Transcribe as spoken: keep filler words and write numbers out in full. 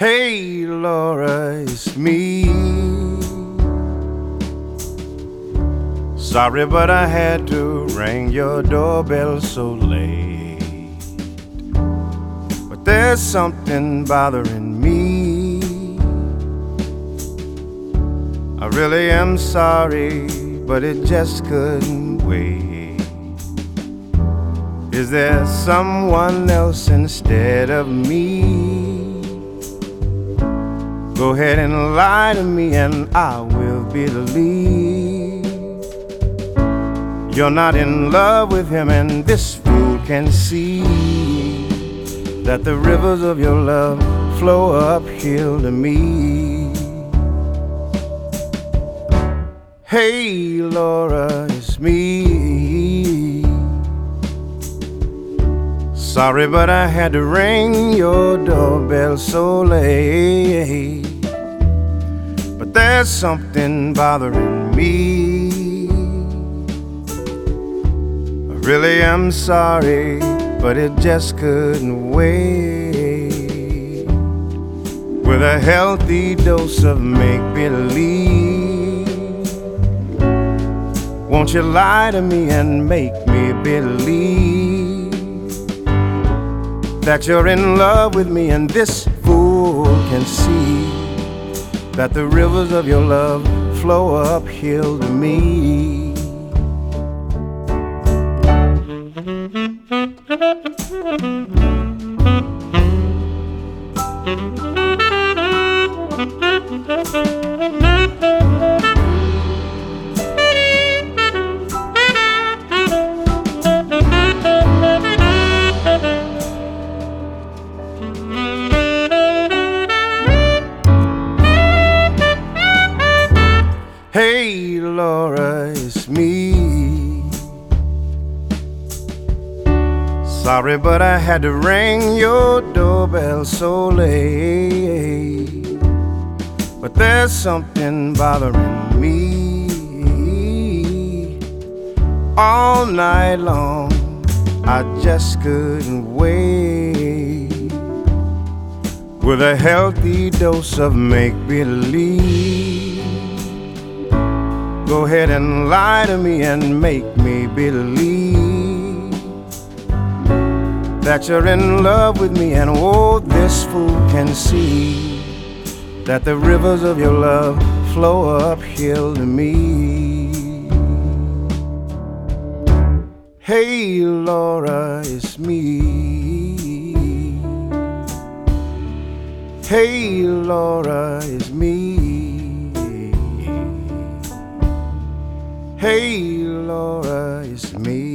Hey Laura, it's me. Sorry, but I had to ring your doorbell so late. But there's something bothering me. I really am sorry, but it just couldn't wait. Is there someone else instead of me? Go ahead and lie to me and I will believe you're not in love with him, and this fool can see that the rivers of your love flow uphill to me. Hey Laura, it's me. Sorry, but I had to ring your doorbell so late. But there's something bothering me. I really am sorry, but it just couldn't wait. With a healthy dose of make-believe, won't you lie to me and make me believe that you're in love with me, and this fool can see that the rivers of your love flow uphill to me. Hey Laura, it's me. Sorry, but I had to ring your doorbell so late. But there's something bothering me. All night long I just couldn't wait. With a healthy dose of make-believe, go ahead and lie to me and make me believe that you're in love with me, and oh, this fool can see that the rivers of your love flow uphill to me. Hey Laura, it's me. Hey Laura, it's me. Hey Laura, it's me.